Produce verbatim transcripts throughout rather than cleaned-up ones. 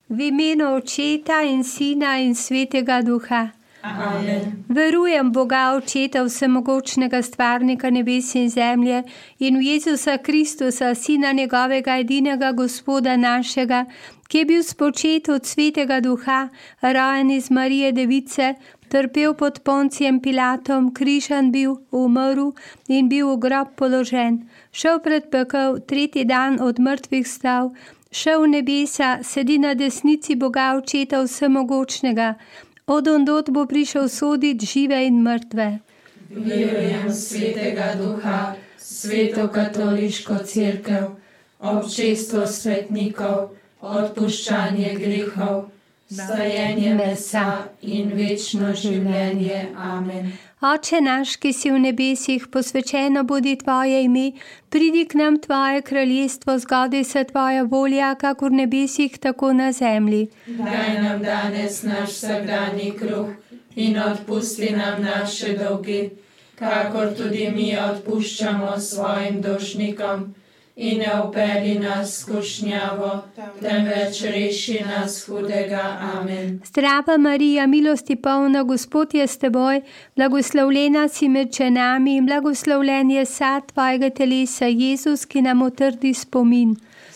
V imenu Očeta in Sina in Svetega Duha. Amen. Verujem Boga, Očeta vsemogočnega, stvarnika nebes in zemlje, in v Jezusa Kristusa, Sina njegovega edinega Gospoda našega, ki je bil spočet od Svetega Duha, rojen iz Marije Device, trpel pod Poncijem Pilatom, križan bil, umrl in bil v grob položen, šel pred pekel, tretji dan od mrtvih stav, šel v nebesa, sedi na desnici Boga, Očeta vsemogočnega, od ondod bo prišel soditi žive in mrtve. Verujem v Svetega Duha, Sveto katoliško cerkev, občestvo svetnikov, odpuščanje grehov, stajenje mesa in večno življenje. Amen. Oče naš, ki si v nebesih, posvečeno bodi tvoje ime, pridi k nam tvoje kraljestvo, zgodi se tvoja volja, kakor v nebesih, tako na zemlji. Daj nam danes naš vsakdanji kruh in odpusti nam naše dolge, kakor tudi mi odpuščamo svojim dolžnikom. In ne vpelji nas v skušnjavo, temveč reši nas hudega. Amen. Zdrava Marija, milosti polna, Gospod je s teboj, blagoslovljena si med ženami in blagoslovljen je sad tvojega telesa, Jezus, ki nam utrdi spomin.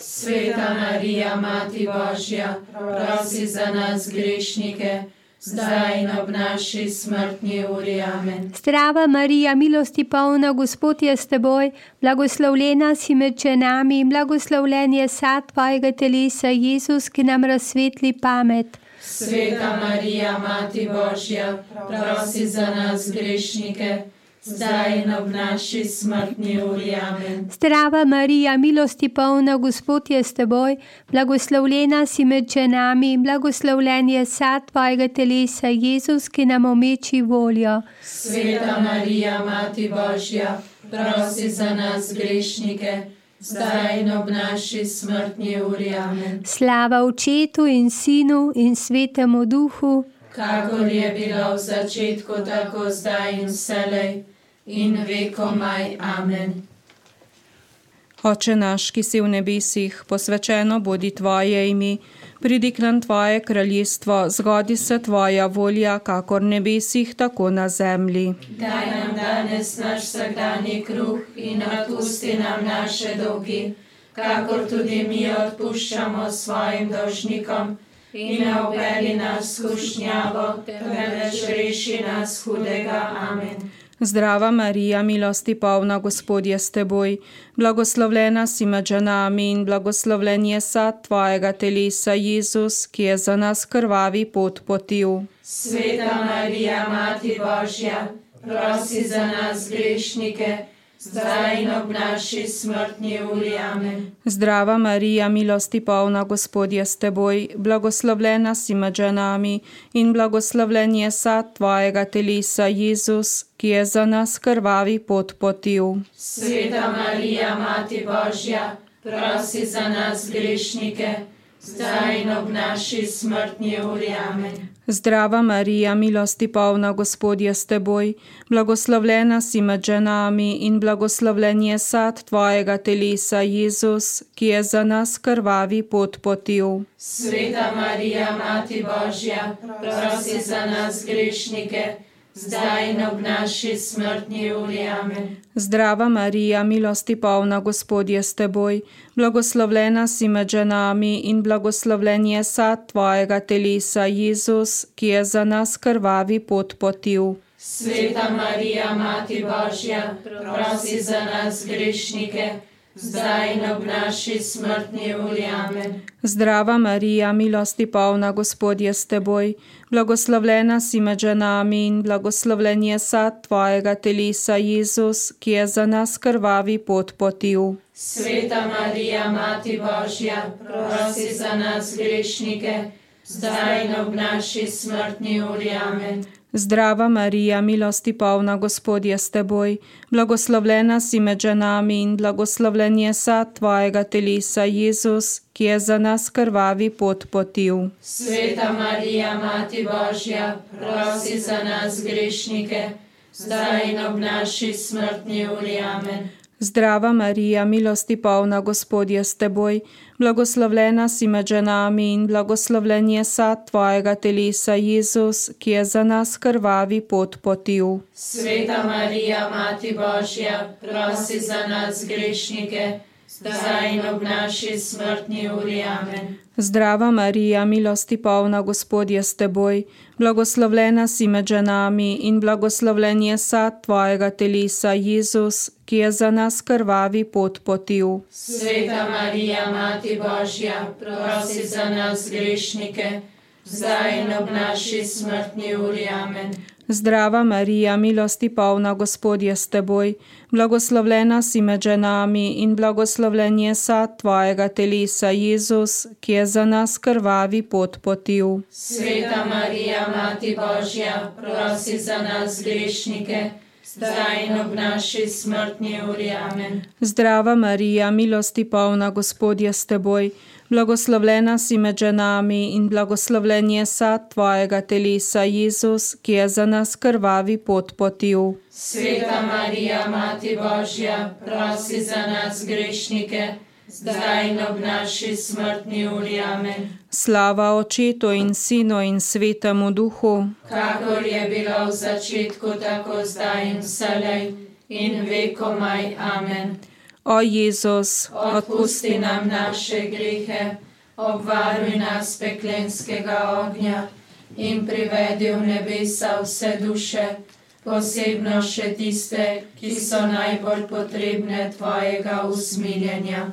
Sveta Marija, Mati Božja, prosi za nas grešnike, zdaj in ob naši smrtni uri. Amen. Zdrava Marija, milosti polna, Gospod je s teboj, blagoslovljena si med ženami in blagoslovljen je sad tvojega telesa, Jezus, ki nam razsvetli pamet. Sveta Marija, Mati Božja, prosi za nas grešnike, zdaj in ob naši smrtni uri. Amen. Zdrava Marija, milosti polna, Gospod je s teboj, blagoslovljena si med ženami in blagoslovljen je sad tvojega telesa, Jezus, ki nam omeči voljo. Sveta Marija, Mati Božja, prosi za nas grešnike, zdaj in ob naši smrtni uri. Amen. Slava Očetu in Sinu in Svetemu Duhu, kakor je bilo v začetku, tako zdaj in vselej, in vekomaj. Amen. Oče naš, ki si v nebesih, posvečeno bodi tvoje ime, pridi k nam tvoje kraljestvo, zgodi se tvoja volja, kakor v nebesih, tako na zemlji. Daj nam danes naš vsakdanji kruh in odpusti nam naše dolge, kakor tudi mi odpuščamo svojim dolžnikom. In ne vpelji nas v skušnjavo, temveč reši nas hudega. Amen. Zdrava Marija, milosti polna, Gospod je s teboj, blagoslovljena si med ženami in blagoslovljen je sad tvojega telesa, Jezus, ki je za nas krvavi pot potil. Sveta Marija, Mati Božja, prosi za nas grešnike, zdaj in ob naši smrtni uri. Amen. Zdrava Marija, milosti polna, Gospod je s teboj, blagoslovljena si med ženami in blagoslovljen je sad tvojega telesa, Jezus, ki je za nas krvavi pot potil. Sveta Marija, Mati Božja, prosi za nas grešnike, zdaj in ob naši smrtni uri. Amen. Zdrava Marija, milosti polna, Gospod je s teboj, blagoslovljena si med ženami in blagoslovljen je sad tvojega telesa, Jezus, ki je za nas krvavi pot potil. Sveta Marija, Mati Božja, prosi za nas grešnike, zdaj in ob naši smrtni uri. Amen. Zdrava Marija, milosti polna, Gospod je s teboj, blagoslovljena si med ženami in blagoslovljen je sad tvojega telesa, Jezus, ki je za nas krvavi pot potil. Sveta Marija, Mati Božja, prosi za nas grešnike, zdaj in ob naši smrtni uri. Amen. Zdrava Marija, milosti polna, Gospod je s teboj, blagoslovljena si med ženami in blagoslovljen je sad tvojega telesa, Jezus, ki je za nas krvavi pot potil. Sveta Marija, Mati Božja, prosi za nas grešnike, zdaj in ob naši smrtni uri. Amen. Zdrava Marija, milosti polna, Gospod je s teboj, blagoslovljena si med ženami in blagoslovljen je sad tvojega telesa, Jezus, ki je za nas krvavi pot potil. Sveta Marija, Mati Božja, prosi za nas grešnike, zdaj in ob naši smrtni uri. Amen. Zdrava Marija, milosti polna, Gospod je s teboj, blagoslovljena si med ženami in blagoslovljen je sad tvojega telesa, Jezus, ki je za nas krvavi pot potil. Sveta Marija, Mati Božja, prosi za nas grešnike, zdaj in ob naši smrtni uri. Amen. Zdrava Marija, milosti polna, Gospod je s teboj, blagoslovljena si med ženami in blagoslovljen je sad tvojega telesa, Jezus, ki je za nas krvavi pot potil. Sveta Marija, Mati Božja, prosi za nas grešnike, zdaj in ob naši smrtni uri. Amen. Zdrava Marija, milosti polna, Gospod je s teboj, blagoslovljena si med ženami in blagoslovljen je sad tvojega telesa, Jezus, ki je za nas krvavi pot potil. Sveta Marija, Mati Božja, prosi za nas grešnike, zdaj in ob naši smrtni uri. Amen. Zdrava Marija, milosti polna, Gospod je s teboj, blagoslovljena si med ženami in blagoslovljen je sad tvojega telesa, Jezus, ki je za nas krvavi pot potil. Sveta Marija, Mati Božja, prosi za nas grešnike, zdaj in ob naši smrtni uri. Amen. Slava Očetu in Sinu in Svetemu Duhu, kakor je bilo v začetku, tako zdaj in vselej in vekomaj. Amen. O Jezus, odpusti nam naše grehe, obvaruj nas peklenskega ognja in privedi v nebesa vse duše, posebno še tiste, ki so najbolj potrebne tvojega usmiljenja.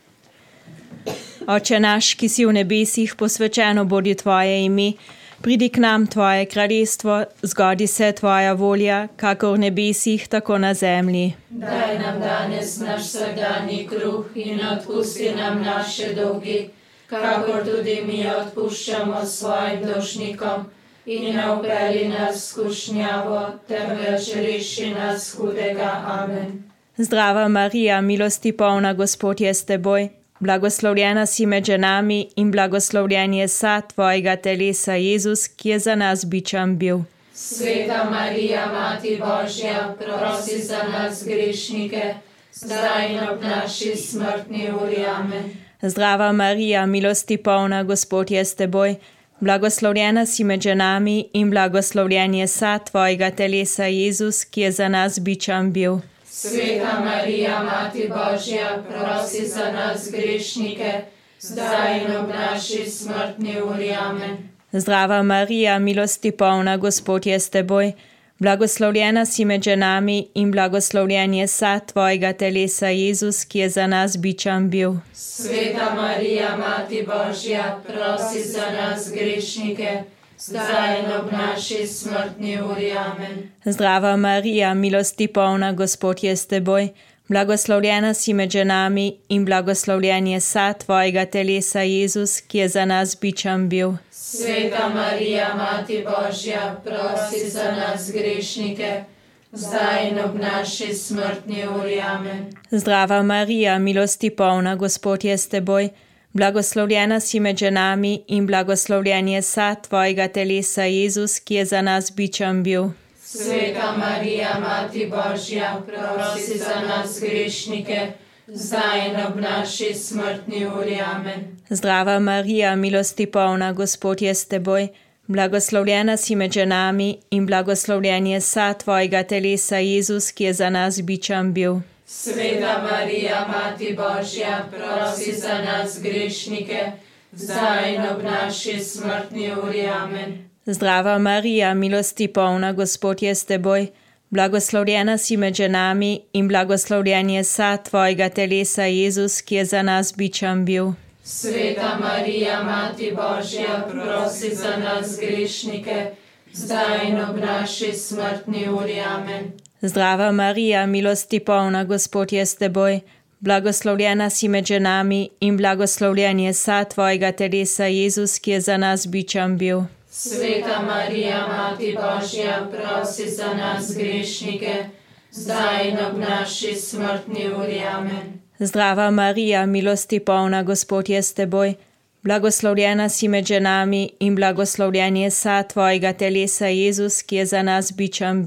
Oče naš, ki si v nebesih, posvečeno bodi tvoje ime, pridi k nam tvoje kraljestvo, zgodi se tvoja volja, kakor v nebesih, tako na zemlji. Daj nam danes naš vsakdanji kruh in odpusti nam naše dolgi, kakor tudi mi odpuščamo svojim dolžnikom, in ne vpelji nas v skušnjavo, temveč reši nas hudega. Amen. Zdrava Marija, milosti polna, Gospod je s teboj, blagoslovljena si med ženami in blagoslovljen je sad tvojega telesa, Jezus, ki je za nas bičan bil. Sveta Marija, Mati Božja, prosi za nas grešnike, zdaj in ob naši smrtni uri. Amen. Zdrava Marija, milosti polna, Gospod je s teboj, blagoslovljena si med ženami in blagoslovljen je sad tvojega telesa, Jezus, ki je za nas bičan bil. Sveta Marija, Mati Božja, prosi za nas grešnike, zdaj in ob naši smrtni uri. Amen. Zdrava Marija, milosti polna, Gospod je s teboj, blagoslovljena si med ženami in blagoslovljen je sad tvojega telesa, Jezus, ki je za nas bičan bil. Sveta Marija, Mati Božja, prosi za nas grešnike, zdaj in ob naši smrtni uri. Amen. Zdrava Marija, milosti polna, Gospod je s teboj, blagoslovljena si med ženami in blagoslovljen je sad tvojega telesa, Jezus, ki je za nas bičan bil. Sveta Marija, Mati Božja, prosi za nas grešnike, zdaj in ob naši smrtni uri. Amen. Zdrava Marija, milosti polna, Gospod je s teboj, blagoslovljena si med ženami in blagoslovljen je sad tvojega telesa, Jezus, ki je za nas bičan bil. Sveta Marija, Mati Božja, prosi za nas grešnike, zdaj in ob naši smrtni uri. Amen. Zdrava Marija, milosti polna, Gospod je s teboj, blagoslovljena si med ženami in blagoslovljen je sad tvojega telesa, Jezus, ki je za nas bičan bil. Sveta Marija, Mati Božja, prosi za nas grešnike, zdaj in ob naši smrtni uri. Amen. Zdrava Marija, milosti polna, Gospod je s teboj, blagoslovljena si med ženami in blagoslovljen je sad tvojega telesa, Jezus, ki je za nas bičan bil. Sveta Marija, Mati Božja, prosi za nas grešnike, zdaj in ob naši smrtni uri. Amen. Zdrava Marija, milosti polna, Gospod je s teboj, blagoslovljena si med ženami in blagoslovljen je sad tvojega telesa, Jezus, ki je za nas bičan bil. Sveta Marija, Mati Božja, prosi za nas grešnike, zdaj in ob naši smrtni uri. Amen. Zdrava Marija, milosti polna, Gospod je s teboj, blagoslovljena si med ženami in blagoslovljen je sad tvojega telesa, Jezus, ki je za nas bičan bil.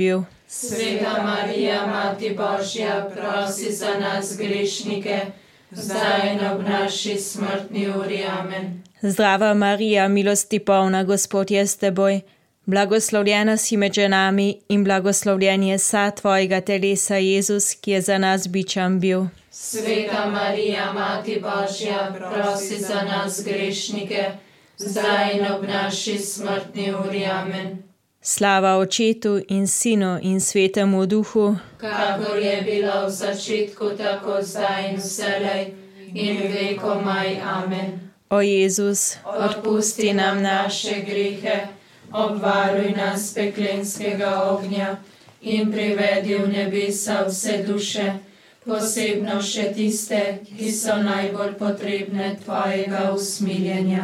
Sveta Marija, Mati Božja, prosi za nas grešnike, zdaj in ob naši smrtni uri. Amen. Zdrava Marija, milosti polna, Gospod je s teboj, blagoslovljena si med ženami in blagoslovljen je sad tvojega telesa, Jezus, ki je za nas bičan bil. Sveta Marija, Mati Božja, prosi za nas grešnike, zdaj in ob naši smrtni uri. Amen. Slava Očetu in Sinu in Svetemu Duhu, kakor je bilo v začetku, tako zdaj in vselej in vekomaj. Amen. O Jezus, odpusti nam naše grehe, obvaruj nas peklenskega ognja in privedi v nebesa vse duše, posebno še tiste, ki so najbolj potrebne tvojega usmiljenja.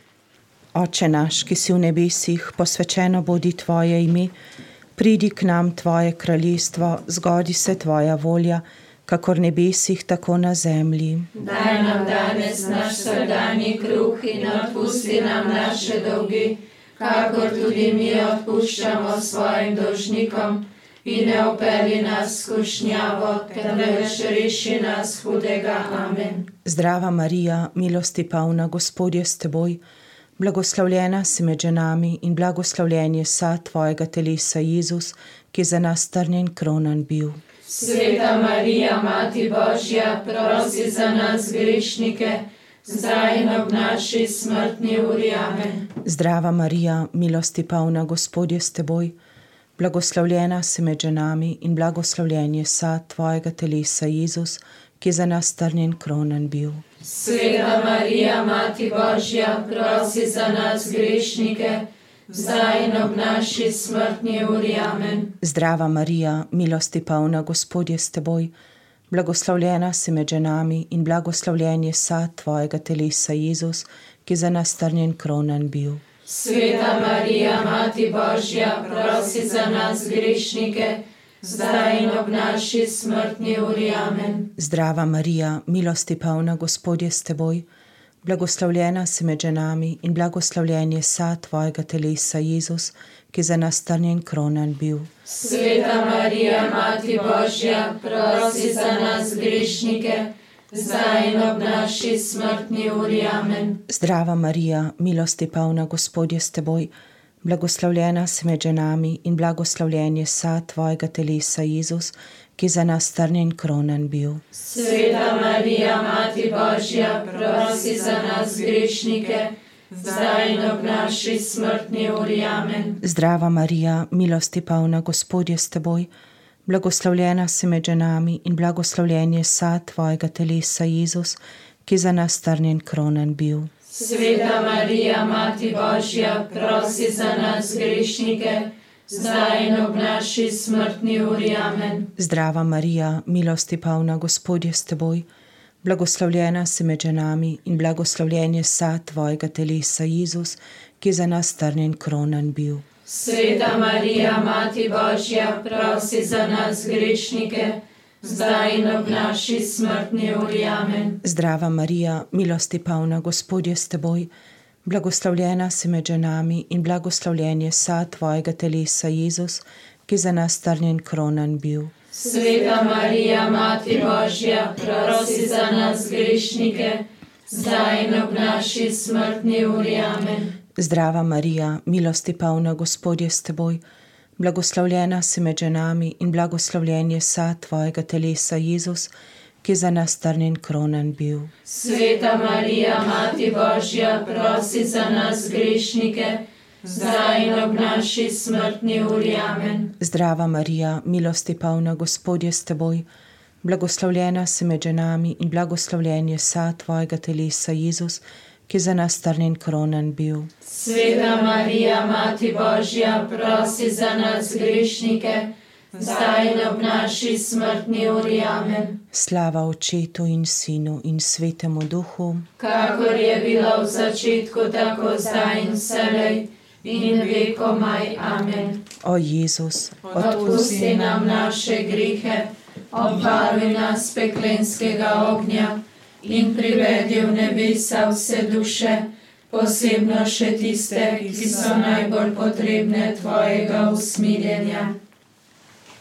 Oče naš, ki si v nebesih, posvečeno bodi tvoje ime, pridi k nam tvoje kraljestvo, zgodi se tvoja volja, kakor v nebesih, tako na zemlji. Daj nam danes naš vsakdanji kruh in odpusti nam naše dolgi, kakor tudi mi odpuščamo svojim dolžnikom, in ne vpelji nas v skušnjavo, temveč reši nas hudega. Amen. Zdrava Marija, milosti polna, Gospod je s teboj, blagoslovljena si med ženami in blagoslovljen je sad tvojega telesa, Jezus, ki je za nas trnjen kronan bil. Sveta Marija, Mati Božja, prosi za nas grešnike, zdaj in ob naši smrtni uri. Amen. Zdrava Marija, milosti polna, Gospod je s teboj, blagoslovljena si med ženami in blagoslovljen je sad tvojega telesa, Jezus, ki je za nas trnjen kronan bil. Sveta Marija, Mati Božja, prosi za nas grešnike, zdaj in ob naši smrtni uri. Amen. Zdrava Marija, milosti polna, Gospod je s teboj, blagoslovljena si med ženami in blagoslovljen je sad tvojega telesa, Jezus, ki je za nas trnjen kronan bil. Sveta Marija, Mati Božja, prosi za nas grešnike, zdaj in ob naši smrtni uri. Amen. Zdrava Marija, milosti polna, Gospod je s teboj, blagoslovljena si med ženami in blagoslovljen je sad tvojega telesa, Jezus, ki je za nas trnjen kronan bil. Sveta Marija, Mati Božja, prosi za nas grešnike, zdaj in ob naši smrtni uri. Amen. Zdrava Marija, milosti polna, Gospod je s teboj, blagoslovljena si med ženami in blagoslovljen je sad tvojega telesa, Jezus, ki je za nas trnjen kronan bil. Sveta Marija, Mati Božja, prosi za nas grešnike, zdaj in ob naši smrtni uri. Amen. Zdrava Marija, milosti polna, Gospod je s teboj, blagoslovljena si med ženami in blagoslovljen je sad tvojega telesa, Jezus, ki je za nas trnjen kronan bil. Sveta Marija, Mati Božja, prosi za nas grešnike, zdaj in ob naši smrtni uri. Amen. Zdrava Marija, milosti polna, Gospod je s teboj, blagoslovljena si med ženami in blagoslovljen je sad tvojega telesa, Jezus, ki je za nas trnjen kronan bil. Sveta Marija, Mati Božja, prosi za nas grešnike, zdaj in ob naši smrtni uri. Amen. Zdrava Marija, milosti polna, Gospod je s teboj, blagoslovljena si med ženami in blagoslovljen je sad tvojega telesa, Jezus, ki je za nas trnjen kronan bil. Sveta Marija, Mati Božja, prosi za nas grešnike, zdaj in ob naši smrtni uri. Amen. Zdrava Marija, milosti polna, Gospod je s teboj, blagoslovljena si med ženami in blagoslovljen je sad tvojega telesa, Jezus, ki je za nas trnjen kronan bil. Sveta Marija, Mati Božja, prosi za nas grešnike, zdaj in ob naši smrtni uri. Amen. Zdrava Marija, milosti polna, Gospod je s teboj, blagoslovljena si med ženami in blagoslovljen je sad tvojega telesa, Jezus, ki je za nas trnjen kronan bil. Sveta Marija, Mati Božja, prosi za nas grešnike, zdaj in ob naši smrtni uri. Amen. Slava Očetu in Sinu in Svetemu Duhu, kakor je bilo v začetku, tako zdaj in vselej in vekomaj. Amen. O Jezus, odpusti nam naše grehe, obvaruj nas peklenskega ognja in privedi v nebesa vse duše, posebno še tiste, ki so najbolj potrebne tvojega usmiljenja.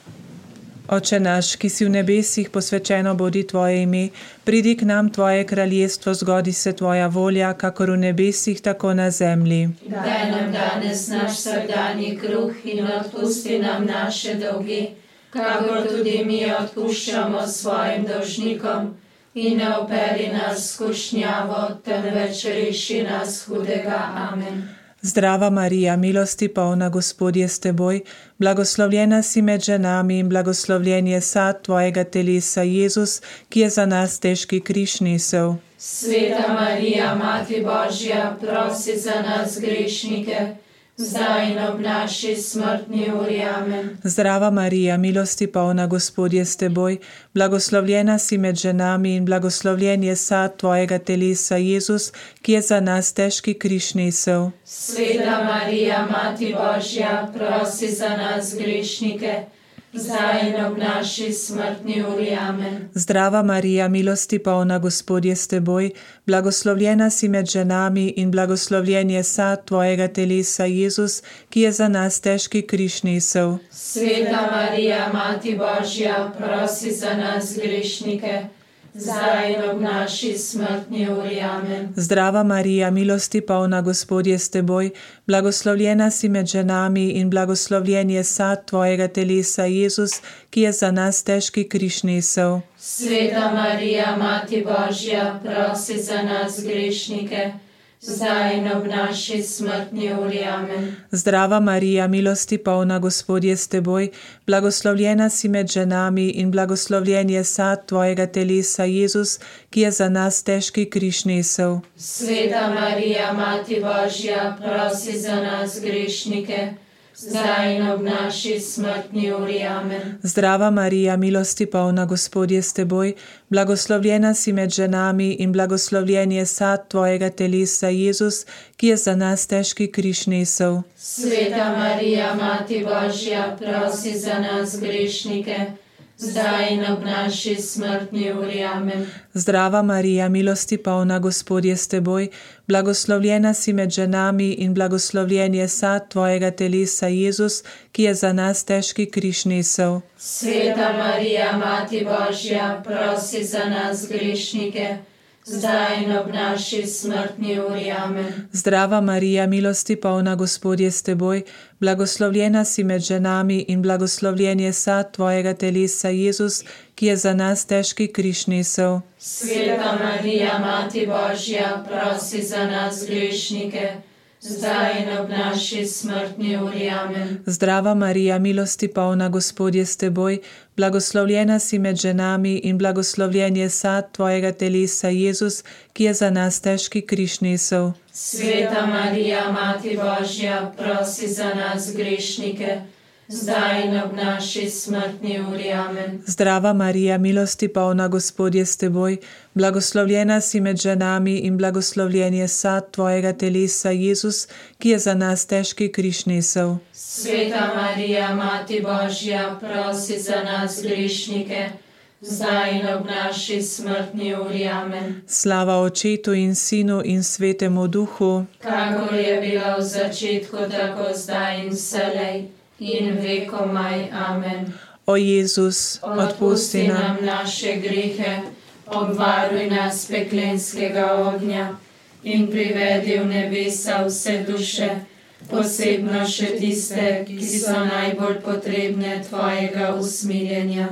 Oče naš, ki si v nebesih, posvečeno bodi tvoje ime, pridi k nam tvoje kraljestvo, zgodi se tvoja volja, kakor v nebesih, tako na zemlji. Daj nam danes naš vsakdanji kruh in odpusti nam naše dolge, kakor tudi mi odpuščamo svojim dolžnikom. In ne operi nas v skušnjavo, temveč reši nas hudega. Amen. Zdrava Marija, milosti polna, Gospod je s teboj, blagoslovljena si med ženami in blagoslovljen je sad tvojega telesa, Jezus, ki je za nas težki križ nesel. Sveta Marija, Mati Božja, prosi za nas grešnike, zdaj in ob naši smrtni uri. Amen. Zdrava Marija, milosti polna, Gospod je s teboj, blagoslovljena si med ženami in blagoslovljen je sad tvojega telesa, Jezus, ki je za nas težki križ nesel. Sveta Marija, Mati Božja, prosi za nas grešnike, zdaj in ob naši smrtni uri. Amen. Zdrava Marija, milosti polna, Gospod je s teboj, blagoslovljena si med ženami in blagoslovljen je sad tvojega telesa, Jezus, ki je za nas težki križ nesel. Sveta Marija, Mati Božja, prosi za nas grešnike, zdaj in ob naši smrtni uri. Amen. Zdrava Marija, milosti polna, Gospod je s teboj, blagoslovljena si med ženami in blagoslovljen je sad tvojega telesa, Jezus, ki je za nas težki križ nesel. Sveta Marija, Mati Božja, prosi za nas grešnike, zdaj in ob naši smrtni uri. Amen. Zdrava Marija, milosti polna, Gospod je s teboj, blagoslovljena si med ženami in blagoslovljen je sad tvojega telesa, Jezus, ki je za nas težki križ nesel. Sveta Marija, Mati Božja, prosi za nas grešnike, zdaj in ob naši smrtni uri. Amen. Zdrava Marija, milosti polna, Gospod je s teboj, blagoslovljena si med ženami in blagoslovljen je sad tvojega telesa, Jezus, ki je za nas težki križ nesel. Sveta Marija, Mati Božja, prosi za nas grešnike, zdaj in ob naši smrtni uri. Amen. Zdrava Marija, milosti polna, Gospod je s teboj, blagoslovljena si med ženami in blagoslovljen je sad tvojega telesa, Jezus, ki je za nas težki križ nesel. Sveta Marija, Mati Božja, prosi za nas grešnike, zdaj in ob naši smrtni uri. Amen. Zdrava Marija, milosti polna, Gospod je s teboj, blagoslovljena si med ženami in blagoslovljen je sad tvojega telesa, Jezus, ki je za nas težki križ nesel. Sveta Marija, Mati Božja, prosi za nas grešnike, zdaj in ob naši smrtni uri. Amen. Zdrava Marija, milosti polna, Gospod je s teboj, blagoslovljena si med ženami in blagoslovljen je sad tvojega telesa, Jezus, ki je za nas težki križ nesel. Sveta Marija, Mati Božja, prosi za nas grešnike, zdaj in ob naši smrtni uri. Amen. Zdrava Marija, milosti polna, Gospod je s teboj, blagoslovljena si med ženami in blagoslovljen je sad tvojega telesa, Jezus, ki je za nas težki križ nesel. Sveta Marija, Mati Božja, prosi za nas grešnike, zdaj in ob naši smrtni uri. Amen. Slava Očetu in Sinu in Svetemu Duhu, kakor je bilo v začetku, tako zdaj in vselej in vekomaj. Amen. O Jezus, odpusti nam naše grehe, obvaruj nas peklenskega ognja in privedi v nebesa vse duše, posebno še tiste, ki so najbolj potrebne tvojega usmiljenja.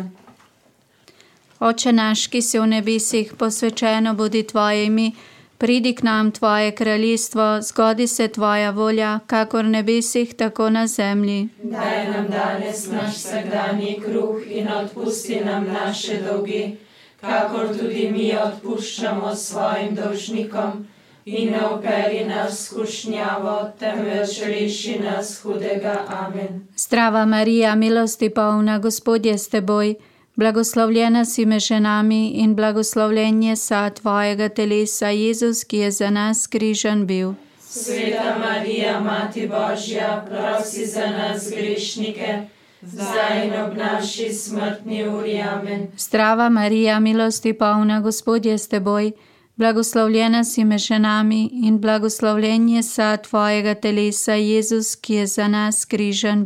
Oče naš, ki si v nebesih, posvečeno bodi tvoje ime, pridi k nam tvoje kraljestvo, zgodi se tvoja volja, kakor v nebesih, tako na zemlji. Daj nam danes naš vsakdanji kruh in odpusti nam naše dolge, kakor tudi mi odpuščamo svojim dolžnikom. In ne operi nas v skušnjavo, temveč reši nas hudega. Amen. Zdrava Marija, milosti polna, Gospod je s teboj, blagoslovljena si med ženami in blagoslovljen je sad tvojega telesa, Jezus, ki je za nas križan bil. Sveta Marija, Mati Božja, prosi za nas grešnike, zdaj in ob naši smrtni uri. Amen. Zdrava Marija, milosti polna, Gospod je s teboj, blagoslovljena si med ženami in blagoslovljen je sad tvojega telesa, Jezus, ki je za nas križan bil.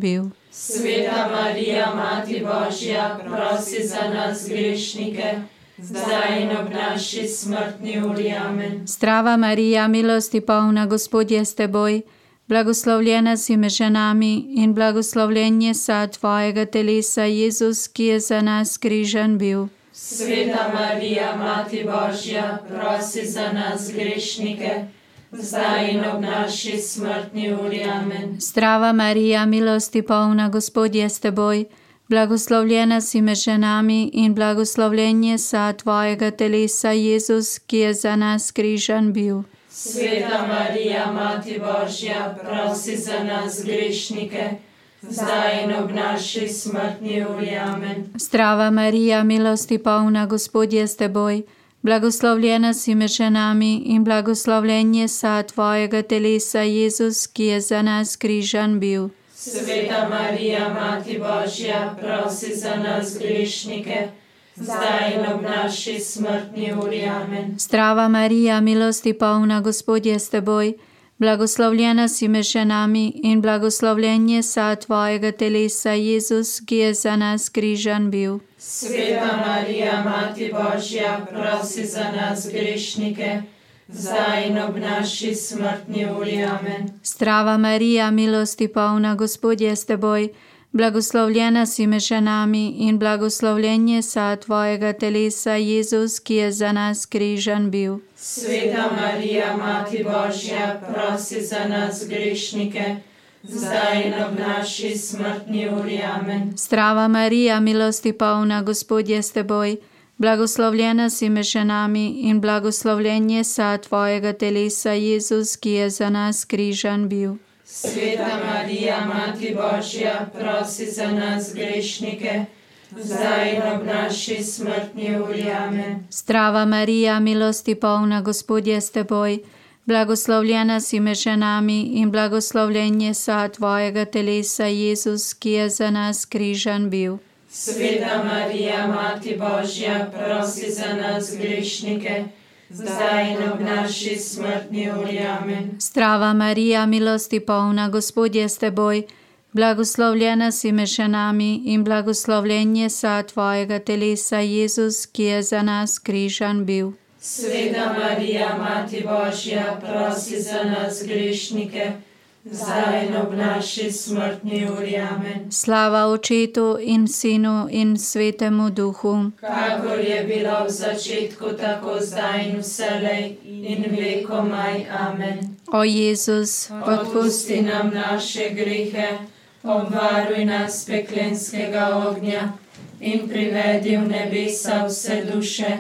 Sveta Marija, Mati Božja, prosi za nas grešnike, zdaj in ob naši smrtni uri. Amen. Zdrava Marija, milosti polna, Gospod je s teboj, blagoslovljena si med ženami in blagoslovljen je sad tvojega telesa, Jezus, ki je za nas križan bil. Sveta Marija, Mati Božja, prosi za nas grešnike, zdaj in ob naši smrtni uri. Amen. Zdrava Marija, milosti polna, Gospod je s teboj, blagoslovljena si med ženami in blagoslovljen je sad tvojega telesa, Jezus, ki je za nas križan bil. Sveta Marija, Mati Božja, prosi za nas grešnike, zdaj in ob naši smrtni uri. Amen. Zdrava Marija, milosti polna, Gospod je s teboj, blagoslovljena si med ženami in blagoslovljen je sad tvojega telesa, Jezus, ki je za nas križan bil. Sveta Marija, Mati Božja, prosi za nas grešnike, zdaj in ob naši smrtni uri. Amen. Zdrava Marija, milosti polna, Gospod je s teboj, blagoslovljena si med ženami in blagoslovljen je sad tvojega telesa, Jezus, ki je za nas križan bil. Sveta Marija, Mati Božja, prosi za nas grešnike, zdaj in ob naši smrtni uri. Amen. Zdrava Marija, milosti polna, Gospod je s teboj, blagoslovljena si med ženami in blagoslovljen je sad tvojega telesa, Jezus, ki je za nas križan bil. Sveta Marija, Mati Božja, prosi za nas grešnike, zdaj in ob naši smrtni uri. Amen. Zdrava Marija, milosti polna, Gospod je s teboj, blagoslovljena si med ženami in blagoslovljen je sad tvojega telesa, Jezus, ki je za nas križan bil. Sveta Marija, Mati Božja, prosi za nas grešnike, zdaj in ob naši smrtni uri. Amen. Zdrava Marija, milosti polna, Gospod je s teboj, blagoslovljena si med ženami in blagoslovljen je sad tvojega telesa, Jezus, ki je za nas križan bil. Sveta Marija, Mati Božja, prosi za nas grešnike, zdaj in ob naši smrtni uri. Amen. Zdrava Marija, milosti polna, Gospod je s teboj, blagoslovljena si med ženami in blagoslovljen je sad tvojega telesa, Jezus, ki je za nas križan bil. Sveta Marija, Mati Božja, prosi za nas grešnike, zdaj in ob naši smrtni uri. Amen. Slava Očetu in Sinu in Svetemu Duhu, kakor je bilo v začetku, tako zdaj in vselej in vekomaj. Amen. O Jezus, odpusti nam naše grehe, obvaruj nas peklenskega ognja in privedi v nebesa vse duše,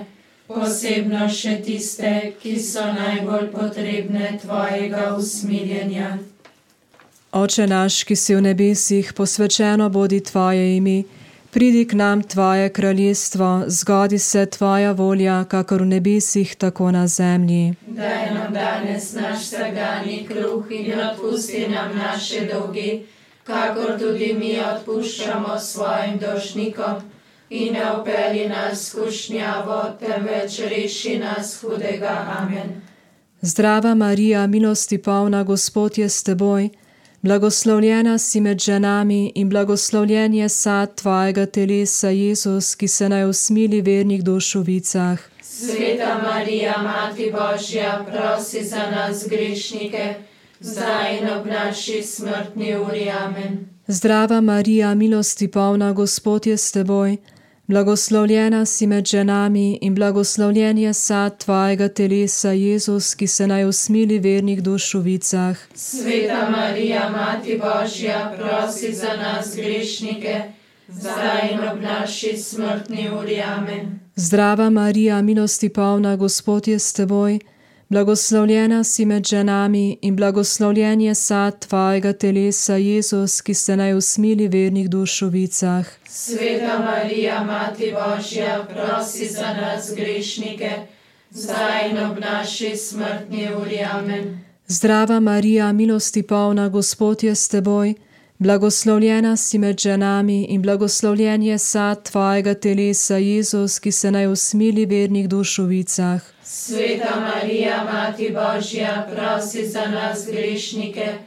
posebno še tiste, ki so najbolj potrebne tvojega usmiljenja. Oče naš, ki si v nebesih, posvečeno bodi tvoje ime, pridi k nam tvoje kraljestvo, zgodi se tvoja volja, kakor v nebesih, tako na zemlji. Daj nam danes naš vsakdanji kruh in odpusti nam naše dolge, kakor tudi mi odpuščamo svojim dolžnikom. In ne vpelji nas v skušnjavo, temveč reši nas hudega. Amen. Zdrava Marija, milosti polna, Gospod je s teboj, blagoslovljena si med ženami in blagoslovljen je sad tvojega telesa, Jezus, ki se naj usmili vernih duš v vicah. Sveta Marija, Mati Božja, prosi za nas grešnike, zdaj in ob naši smrtni uri. Amen. Zdrava Marija, milosti polna, Gospod je s teboj, blagoslovljena si med ženami in blagoslovljen je sad tvojega telesa, Jezus, ki se naj usmili vernih duš v vicah. Sveta Marija, Mati Božja, prosi za nas grešnike, zdaj in ob naši smrtni uri. Amen. Zdrava Marija, milosti polna, Gospod je s teboj, blagoslovljena si med ženami in blagoslovljen je sad tvojega telesa, Jezus, ki se naj usmili vernih duš v vicah. Sveta Marija, Mati Božja, prosi za nas grešnike, zdaj in ob naši smrtni uri. Amen. Zdrava Marija, milosti polna, Gospod je s teboj, blagoslovljena si med ženami in blagoslovljen je sad tvojega telesa, Jezus, ki se naj usmili vernih duš v vicah. Sveta Marija, Mati Božja, prosi za nas grešnike,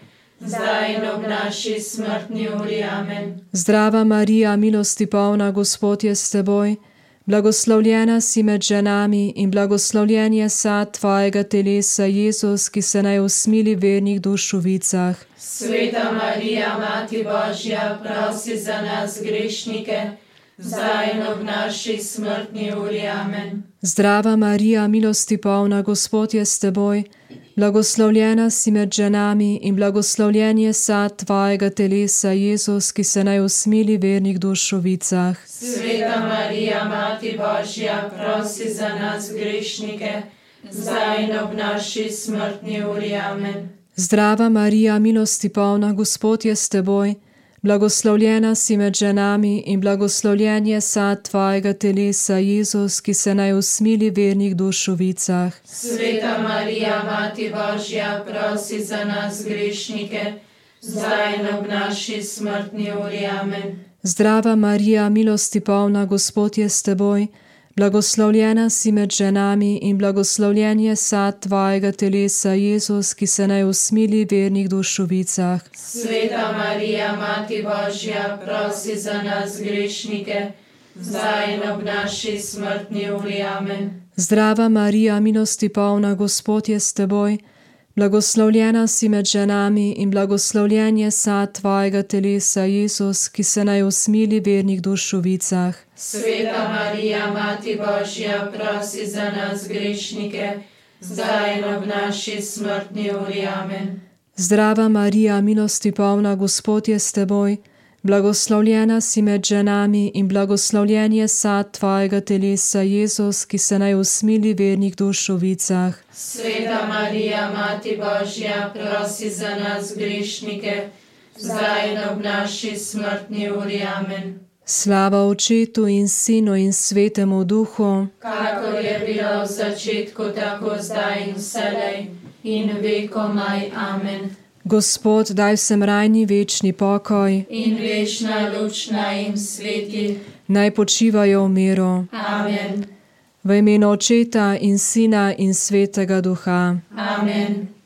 zdaj in ob naši smrtni uri. Amen. Zdrava Marija, milosti polna, Gospod je s teboj, blagoslovljena si med ženami in blagoslovljen je sad tvojega telesa, Jezus, ki se naj usmili vernih duš v vicah. Sveta Marija, Mati Božja, prosi za nas grešnike, zdaj in ob naši smrtni uri. Amen. Zdrava Marija, milosti polna, Gospod je s teboj, blagoslovljena si med ženami in blagoslovljen je sad tvojega telesa, Jezus, ki se naj usmili vernih duš v vicah. Sveta Marija, Mati Božja, prosi za nas grešnike, zdaj in ob naši smrtni uri. Amen. Zdrava Marija, milosti polna, Gospod je s teboj, blagoslovljena si med ženami in blagoslovljen je sad tvojega telesa, Jezus, ki se naj usmili vernih duš v vicah. Sveta Marija, Mati Božja, prosi za nas grešnike, zdaj in ob naši smrtni uri. Amen. Zdrava Marija, milosti polna, Gospod je s teboj, blagoslovljena si med ženami in blagoslovljen je sad tvojega telesa, Jezus, ki se naj usmili vernih duš v vicah. Sveta Marija, Mati Božja, prosi za nas grešnike, zdaj in ob naši smrtni uri. Amen. Zdrava Marija, milosti polna, Gospod je s teboj, blagoslovljena si med ženami in blagoslovljen je sad tvojega telesa, Jezus, ki se naj usmili vernih duš v vicah. Sveta Marija, Mati Božja, prosi za nas grešnike, zdaj in ob naši smrtni uri. Amen. Zdrava Marija, milosti polna, Gospod je s teboj, blagoslovljena si med ženami in blagoslovljen je sad tvojega telesa, Jezus, ki se naj usmili vernih duš v vicah. Sveta Marija, Mati Božja, prosi za nas grešnike, zdaj in ob naši smrtni uri. Amen. Slava Očetu in Sinu in Svetemu Duhu, kakor je bilo v začetku, tako zdaj in vselej in vekomaj. Amen. Gospod, daj vsem rajni večni pokoj in večna luč naj jim sveti. Naj počivajo v miru. Amen. V imenu Očeta in Sina in Svetega Duha. Amen.